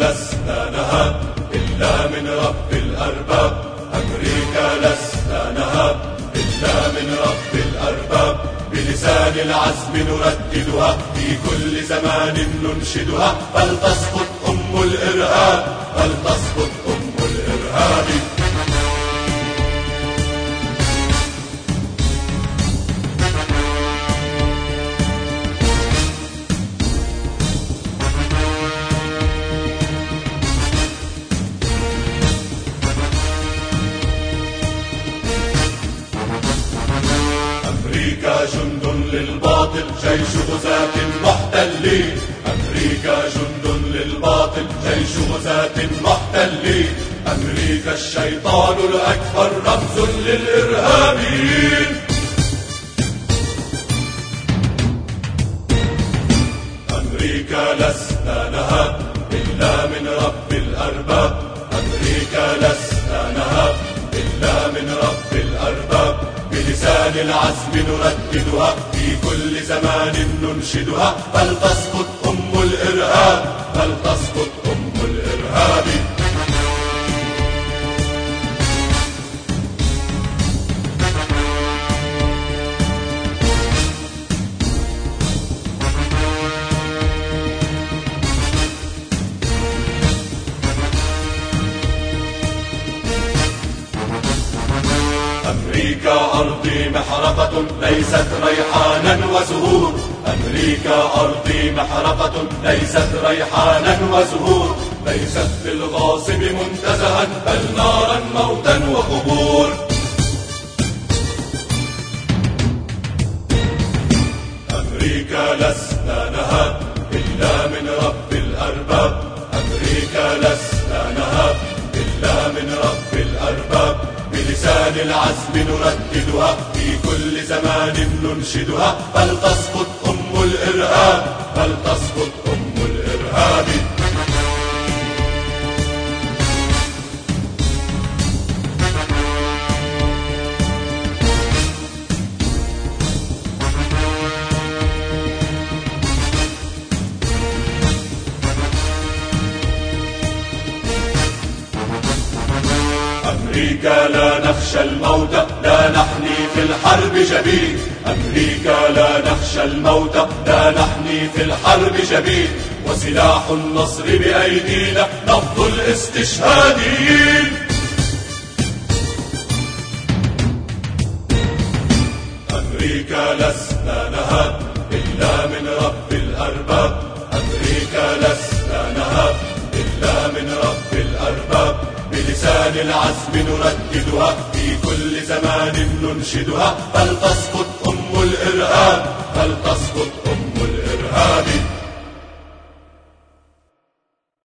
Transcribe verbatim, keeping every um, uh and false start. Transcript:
لسنا نهاب إلا من رب الأرباب، أمريكا لسنا نهاب إلا من رب الأرباب. بلسان العزم نرددها في كل زمان ننشدها، فلتسقط أم الإرهاب، فلتسقط أم الإرهاب. أمريكا جند للباطل جيش غزاة محتلين، أمريكا جند للباطل جيش غزاة محتلين. أمريكا الشيطان الأكبر رمز للإرهابيين. أمريكا لسنا نهاب إلا من رب الأرباب، أمريكا لسنا نهاب إلا من رب الأرباب. بلسان العزم نرددها في كل زمان ننشدها، فلتسقط أم الإرهاب، فلتسقط أم الإرهاب. أمريكا أرضي محرقة ليست ريحانا وزهور، أمريكا أرضي محرقة ليست ريحانا وزهور. ليست للغاصب منتزها بل نارا موتا وقبور. أمريكا لسنا نهاب إلا من رب الأرباب، أمريكا لسنا نهاب إلا من رب الأرباب. بلسان العزم نرددها في كل زمان ننشدها، فلتسقط أم الإرهاب، فلتسقط أم الإرهاب. أمريكا لا نخشى الموت لا نحني في الحرب جبين، أمريكا لا نخشى الموت لا نحني في الحرب جبين. وسلاح النصر بأيدينا نبض الاستشهاديين. أمريكا لسنا نهاب إلا من رب الأرباب، أمريكا لسنا نهاب إلا من رب الأرباب. بلسان العزم نرددها في كل زمان ننشدها، فلتسقط أم الإرهاب، فلتسقط